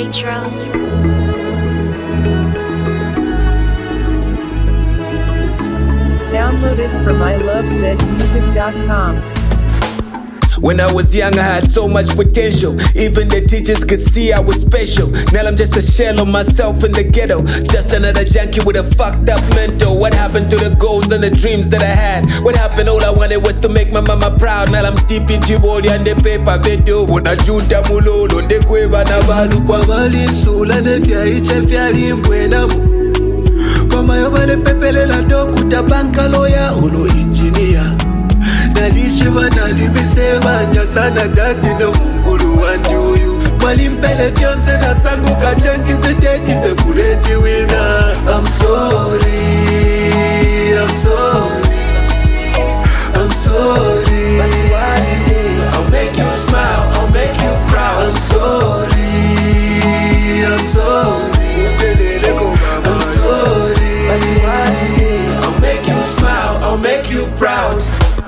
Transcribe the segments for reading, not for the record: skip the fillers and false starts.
Nitro. Downloaded from ilovezmusic.com. When I was young, I had so much potential. Even the teachers could see I was special. Now I'm just a shell of myself in the ghetto. Just another junkie with a fucked up mental. What happened to the goals and the dreams that I had? What happened? All I wanted was to make my mama proud. Now I'm deep in Chiboli and the paper video. Una junta mulolo, nde kweva na balu kwa bali nsula ne fyaiche fyali mbwenamu. Kama yobale pepele la doku tabanka loya ulo engineer. Nalishiva nalimiseva nyasana dati no mungulu wanjuyu. Mwalimpele fyonse na sangu kachangi seteti mbepuleti wina. I'm sorry, I'm sorry, I'm sorry. I'll make you smile, I'll make you proud. I'm sorry, I'm sorry, I'm sorry. I'll make you smile, I'll make you proud.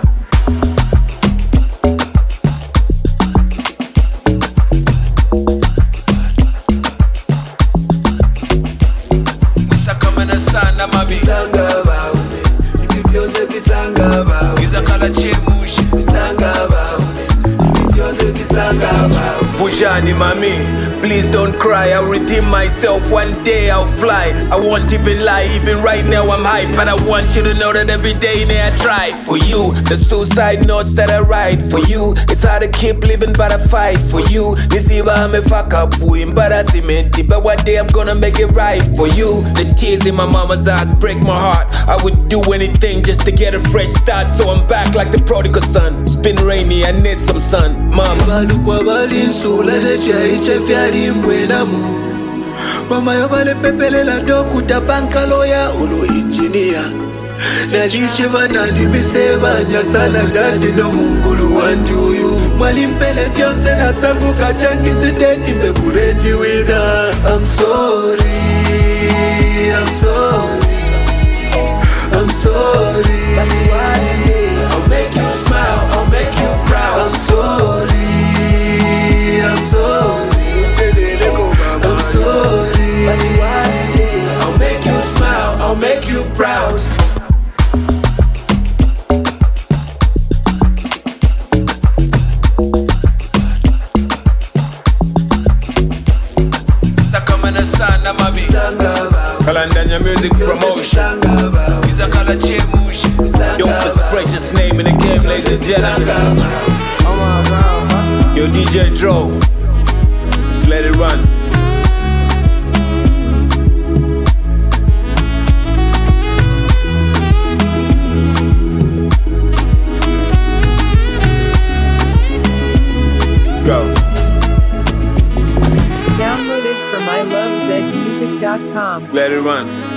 Visanga baume, ivi vyose visanga baume. Izakala chemushi, visanga baume, ivi vyose visanga baume. Pujani mami, please don't cry, I'll redeem myself, one day I'll fly. I won't even lie, even right now I'm hype. But I want you to know that every day I try. For you, the suicide notes that I write. For you, it's hard to keep living but I fight. For you, nisiba ame fuck up but I cement. But one day I'm gonna make it right. For you, the tears in my mama's eyes break my heart. I would do anything just to get a fresh start. So I'm back like the prodigal son. It's been rainy, I need some sun, mama. Mama yobale pepele la doku tabanka loya ulo engineer. Nalishiva nalimiseva nyasana dati no mungulu wanjuyu. Mwalimpele fyonse na sangu kachangi seteti mbepuleti wina. I'm sorry, I'm sorry, I'm sorry. I'll make you smile, I'll make you proud. I'm sorry, I'm sorry, I'm sorry. I'll make you smile, I'll make you proud. Kalandanya Music Promotion. Yo, most precious name in the game, ladies and gentlemen. Yo, DJ Dro, just let it run. Let's go. Downloaded from ilovezmusic.com. Let it run.